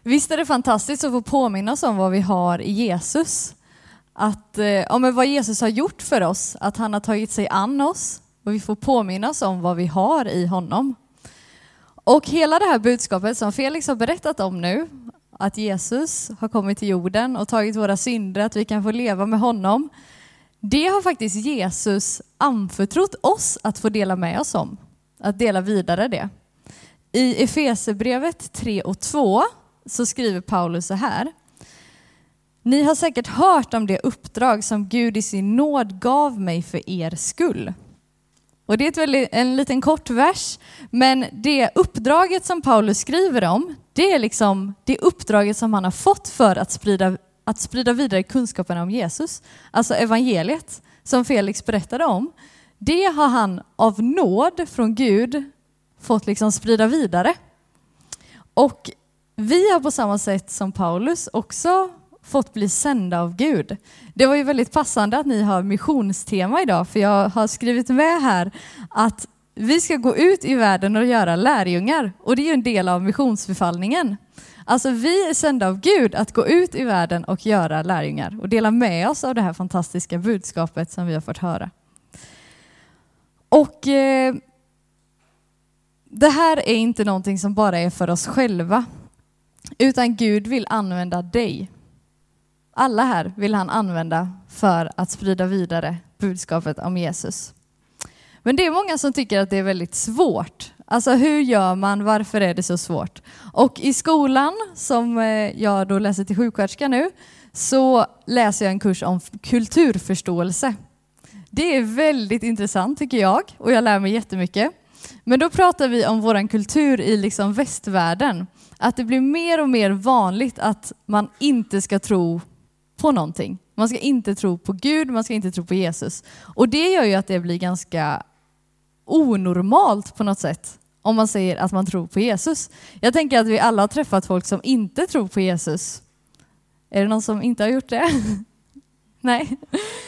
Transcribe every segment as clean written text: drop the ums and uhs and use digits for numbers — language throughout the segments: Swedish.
Visst är det fantastiskt att få påminna oss om vad vi har i Jesus. Att, vad Jesus har gjort för oss, att han har tagit sig an oss och vi får påminna oss om vad vi har i honom. Och hela det här budskapet som Felix har berättat om nu, att Jesus har kommit till jorden och tagit våra synder, att vi kan få leva med honom, det har faktiskt Jesus anförtrott oss att få dela med oss om, att dela vidare det. I Efesierbrevet 3:2 så skriver Paulus så här: Ni har säkert hört om det uppdrag som Gud i sin nåd gav mig för er skull. Och det är en liten kort vers, men det uppdraget som Paulus skriver om, det är liksom det uppdraget som han har fått för att sprida vidare kunskapen om Jesus. Alltså evangeliet som Felix berättade om, det har han av nåd från Gud fått liksom sprida vidare. Och vi har på samma sätt som Paulus också fått bli sända av Gud. Det var ju väldigt passande att ni har missionstema idag, för jag har skrivit med här att vi ska gå ut i världen och göra lärjungar. Och det är ju en del av missionsbefallningen. Alltså vi är sända av Gud att gå ut i världen och göra lärjungar och dela med oss av det här fantastiska budskapet som vi har fått höra. Och det här är inte någonting som bara är för oss själva, utan Gud vill använda dig. Alla här vill han använda för att sprida vidare budskapet om Jesus. Men det är många som tycker att det är väldigt svårt. Alltså hur gör man? Varför är det så svårt? Och i skolan, som jag då läser till sjuksköterska nu, så läser jag en kurs om kulturförståelse. Det är väldigt intressant tycker jag, och jag lär mig jättemycket. Men då pratar vi om våran kultur i liksom västvärlden. Att det blir mer och mer vanligt att man inte ska tro på någonting. Man ska inte tro på Gud, man ska inte tro på Jesus. Och det gör ju att det blir ganska onormalt på något sätt om man säger att man tror på Jesus. Jag tänker att vi alla har träffat folk som inte tror på Jesus. Är det någon som inte har gjort det? Nej.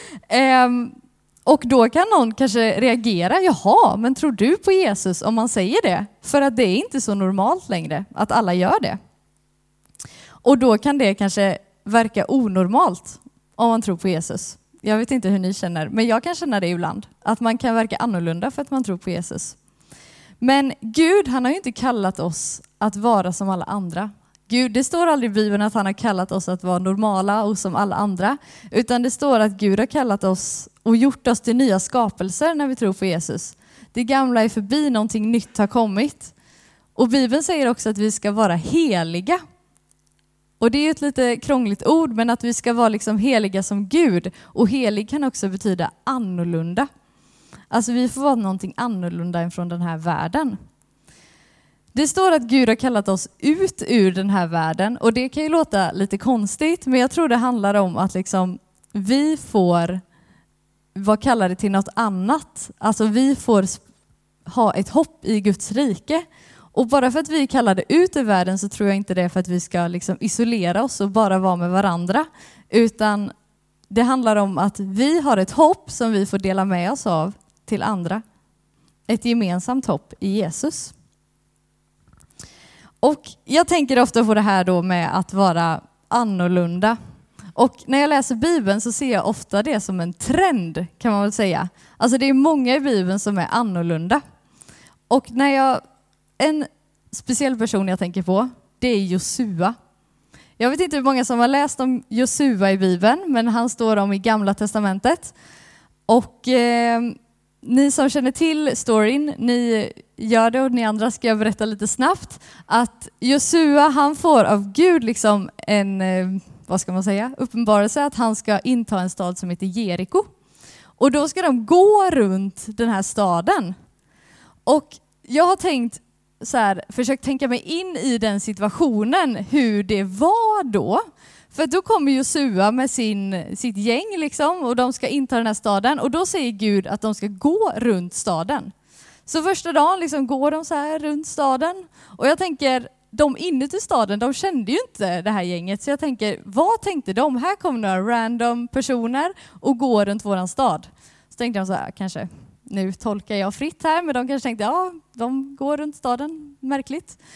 Och då kan någon kanske reagera, jaha, men tror du på Jesus om man säger det? För att det är inte så normalt längre att alla gör det. Och då kan det kanske verka onormalt om man tror på Jesus. Jag vet inte hur ni känner, men jag kan känna det ibland. Att man kan verka annorlunda för att man tror på Jesus. Men Gud, han har ju inte kallat oss att vara som alla andra. Gud, det står aldrig i Bibeln att han har kallat oss att vara normala och som alla andra. Utan det står att Gud har kallat oss och gjort oss till nya skapelser när vi tror på Jesus. Det gamla är förbi, någonting nytt har kommit. Och Bibeln säger också att vi ska vara heliga. Och det är ju ett lite krångligt ord, men att vi ska vara liksom heliga som Gud. Och helig kan också betyda annorlunda. Alltså vi får vara någonting annorlunda än från den här världen. Det står att Gud har kallat oss ut ur den här världen. Och det kan ju låta lite konstigt, men jag tror det handlar om att liksom vi får vara kallade till något annat. Alltså vi får ha ett hopp i Guds rike. Och bara för att vi är kallade ut ur världen så tror jag inte det är för att vi ska liksom isolera oss och bara vara med varandra. Utan det handlar om att vi har ett hopp som vi får dela med oss av till andra. Ett gemensamt hopp i Jesus. Och jag tänker ofta på det här då med att vara annorlunda. Och när jag läser Bibeln så ser jag ofta det som en trend, kan man väl säga. Alltså det är många i Bibeln som är annorlunda. Och en speciell person jag tänker på, det är Josua. Jag vet inte hur många som har läst om Josua i Bibeln, men han står om i Gamla testamentet. Och ni som känner till storyn, ni gör det, och ni andra ska jag berätta lite snabbt. Att Josua, han får av Gud liksom en, uppenbarelse att han ska inta en stad som heter Jeriko. Och då ska de gå runt den här staden. Och jag har försökt tänka mig in i den situationen, hur det var då. För då kommer Josua med sitt gäng liksom, och de ska inta den här staden. Och då säger Gud att de ska gå runt staden. Så första dagen liksom går de så här runt staden. Och jag tänker, de inuti staden, de kände ju inte det här gänget. Så jag tänker, vad tänkte de? Här kommer några random personer och går runt våran stad. Så tänkte de så här, kanske, nu tolkar jag fritt här, men de kanske tänkte, ja, de går runt staden, märkligt.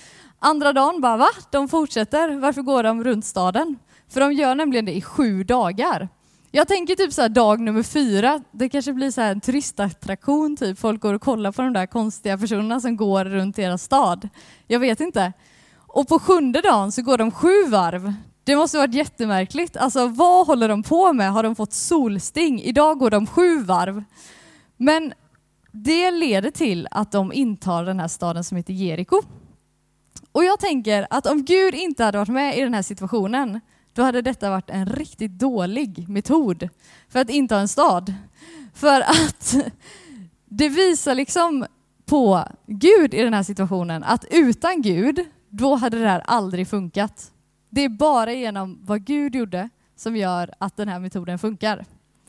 Andra dagen bara, va? De fortsätter. Varför går de runt staden? För de gör nämligen det i 7 dagar. Jag tänker typ så här dag nummer 4, det kanske blir så här en turistattraktion typ. Folk går och kollar på de där konstiga personerna som går runt i deras stad. Jag vet inte. Och på 7:e dagen så går de 7 varv. Det måste varit jättemärkligt. Alltså vad håller de på med? Har de fått solsting? Idag går de 7 varv. Men det leder till att de intar den här staden som heter Jeriko. Och jag tänker att om Gud inte hade varit med i den här situationen, då hade detta varit en riktigt dålig metod för att inta en stad. För att det visar liksom på Gud i den här situationen, att utan Gud, då hade det här aldrig funkat. Det är bara genom vad Gud gjorde som gör att den här metoden funkar.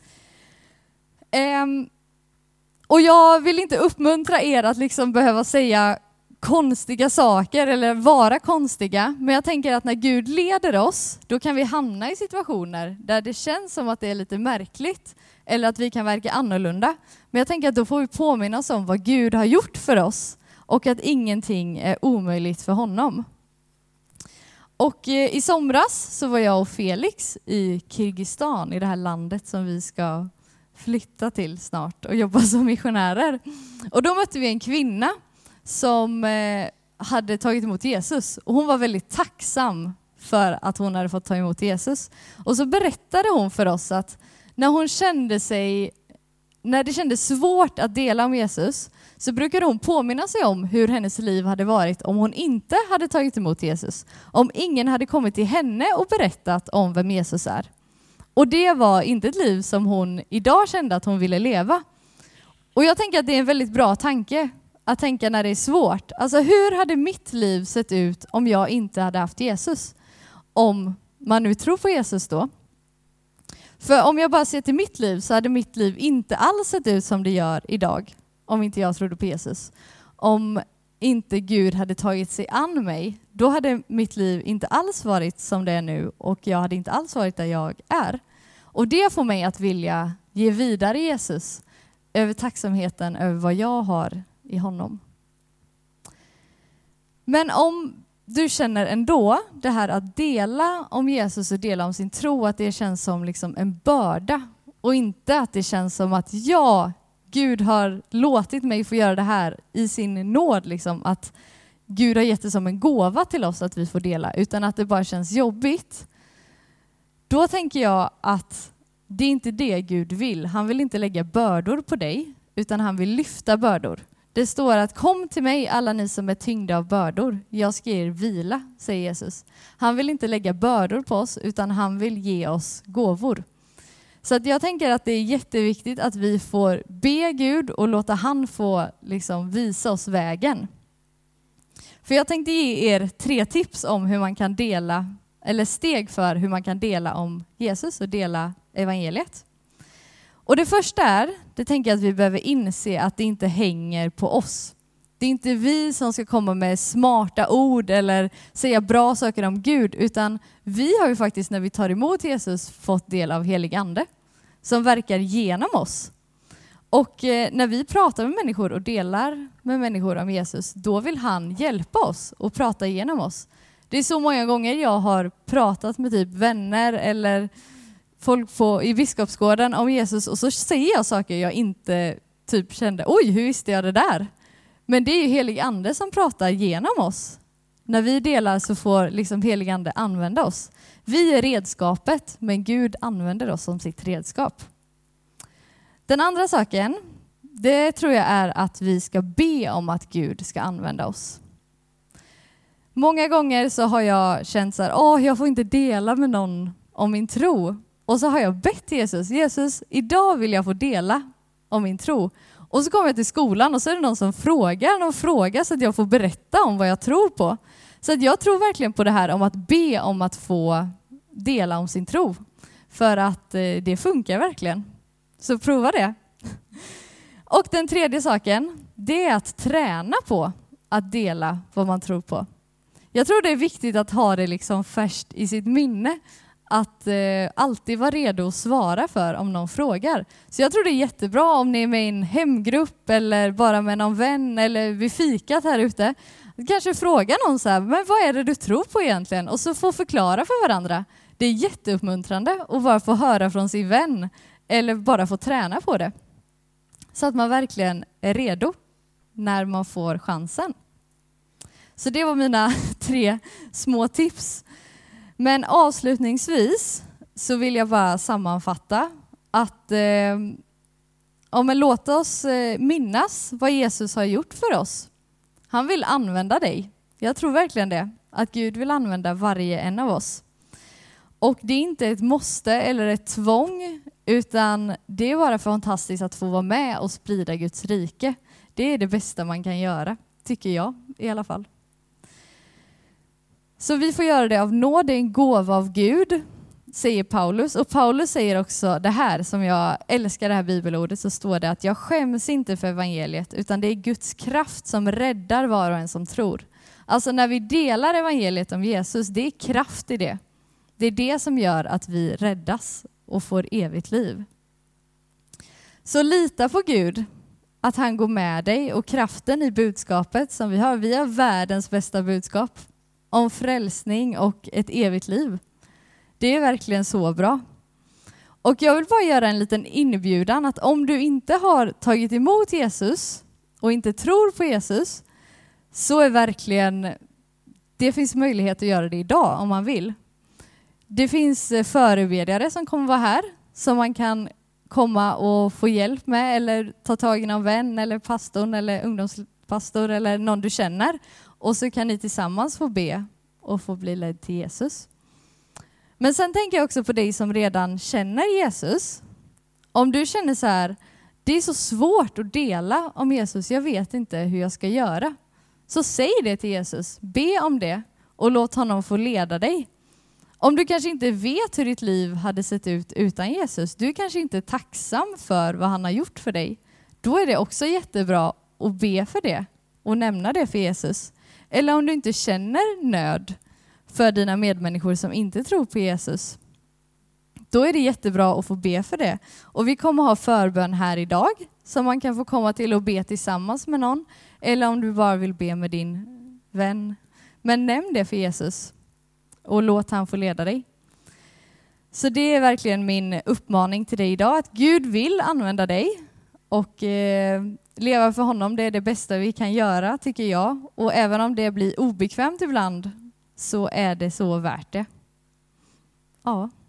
Och jag vill inte uppmuntra er att liksom behöva säga konstiga saker eller vara konstiga. Men jag tänker att när Gud leder oss, då kan vi hamna i situationer där det känns som att det är lite märkligt eller att vi kan verka annorlunda. Men jag tänker att då får vi påminna oss om vad Gud har gjort för oss och att ingenting är omöjligt för honom. Och i somras så var jag och Felix i Kirgistan, i det här landet som vi ska flytta till snart och jobba som missionärer. Och då mötte vi en kvinna som hade tagit emot Jesus. Och hon var väldigt tacksam för att hon hade fått ta emot Jesus. Och så berättade hon för oss att när det kändes svårt att dela om Jesus, så brukade hon påminna sig om hur hennes liv hade varit om hon inte hade tagit emot Jesus. Om ingen hade kommit till henne och berättat om vem Jesus är. Och det var inte ett liv som hon idag kände att hon ville leva. Och jag tänker att det är en väldigt bra tanke att tänka när det är svårt. Alltså hur hade mitt liv sett ut om jag inte hade haft Jesus? Om man nu tror på Jesus då. För om jag bara ser till mitt liv så hade mitt liv inte alls sett ut som det gör idag. Om inte jag trodde på Jesus. Om inte Gud hade tagit sig an mig, då hade mitt liv inte alls varit som det är nu. Och jag hade inte alls varit där jag är. Och det får mig att vilja ge vidare Jesus över tacksamheten över vad jag har i honom. Men om du känner ändå det här att dela om Jesus och dela om sin tro, att det känns som liksom en börda och inte att det känns som att Gud har låtit mig få göra det här i sin nåd, liksom, att Gud har gett det som en gåva till oss att vi får dela, utan att det bara känns jobbigt. Då tänker jag att det är inte det Gud vill. Han vill inte lägga bördor på dig, utan han vill lyfta bördor. Det står att kom till mig alla ni som är tyngda av bördor. Jag ska er vila, säger Jesus. Han vill inte lägga bördor på oss, utan han vill ge oss gåvor. Så att jag tänker att det är jätteviktigt att vi får be Gud och låta han få liksom visa oss vägen. För jag tänkte ge er 3 tips om hur man kan dela, eller steg för hur man kan dela om Jesus och dela evangeliet. Och det första det tänker jag att vi behöver inse att det inte hänger på oss. Det är inte vi som ska komma med smarta ord eller säga bra saker om Gud, utan vi har ju faktiskt när vi tar emot Jesus fått del av helig ande som verkar genom oss. Och när vi pratar med människor och delar med människor om Jesus, då vill han hjälpa oss och prata igenom oss. Det är så många gånger jag har pratat med typ vänner eller folk i Biskopsgården om Jesus, och så säger jag saker jag inte typ kände, oj, hur visste jag det där? Men det är ju helig ande som pratar genom oss. När vi delar så får liksom helig ande använda oss. Vi är redskapet, men Gud använder oss som sitt redskap. Den andra saken, det tror jag är att vi ska be om att Gud ska använda oss. Många gånger så har jag känt så här, jag får inte dela med någon om min tro. Och så har jag bett Jesus, idag vill jag få dela om min tro. Och så kommer jag till skolan och så är det någon som frågar så att jag får berätta om vad jag tror på. Så att jag tror verkligen på det här om att be om att få dela om sin tro. För att det funkar verkligen. Så prova det. Och den tredje saken, det är att träna på att dela vad man tror på. Jag tror det är viktigt att ha det liksom färskt i sitt minne. Att alltid vara redo att svara för om någon frågar. Så jag tror det är jättebra om ni är med i en hemgrupp eller bara med någon vän eller vid fikat här ute. Kanske fråga någon så här, men vad är det du tror på egentligen? Och så få förklara för varandra. Det är jätteuppmuntrande att bara få höra från sin vän eller bara få träna på det. Så att man verkligen är redo när man får chansen. Så det var mina 3 små tips. Men avslutningsvis så vill jag bara sammanfatta att låt oss minnas vad Jesus har gjort för oss. Han vill använda dig. Jag tror verkligen det. Att Gud vill använda varje en av oss. Och det är inte ett måste eller ett tvång, utan det är bara fantastiskt att få vara med och sprida Guds rike. Det är det bästa man kan göra, tycker jag i alla fall. Så vi får göra det av nåd, det är en gåva av Gud, säger Paulus. Och Paulus säger också det här, som jag älskar det här bibelordet, så står det att jag skäms inte för evangeliet, utan det är Guds kraft som räddar var och en som tror. Alltså när vi delar evangeliet om Jesus, det är kraft i det. Det är det som gör att vi räddas och får evigt liv. Så lita på Gud, att han går med dig, och kraften i budskapet som vi har. Vi har världens bästa budskap om frälsning och ett evigt liv. Det är verkligen så bra. Och jag vill bara göra en liten inbjudan att om du inte har tagit emot Jesus och inte tror på Jesus, så är verkligen, det finns möjlighet att göra det idag om man vill. Det finns förebedjare som kommer vara här som man kan komma och få hjälp med, eller ta tag i någon vän eller pastorn eller ungdomspastor eller någon du känner, och så kan ni tillsammans få be och få bli ledd till Jesus. Men sen tänker jag också på dig som redan känner Jesus. Om du känner så här, det är så svårt att dela om Jesus, jag vet inte hur jag ska göra. Så säg det till Jesus, be om det och låt honom få leda dig. Om du kanske inte vet hur ditt liv hade sett ut utan Jesus, du kanske inte är tacksam för vad han har gjort för dig, då är det också jättebra att be för det och nämna det för Jesus. Eller om du inte känner nöd för dina medmänniskor som inte tror på Jesus, då är det jättebra att få be för det. Och vi kommer ha förbön här idag som man kan få komma till och be tillsammans med någon. Eller om du bara vill be med din vän. Men nämn det för Jesus och låt han få leda dig. Så det är verkligen min uppmaning till dig idag, att Gud vill använda dig och leva för honom. Det är det bästa vi kan göra, tycker jag. Och även om det blir obekvämt ibland, så är det så värt det. Ja.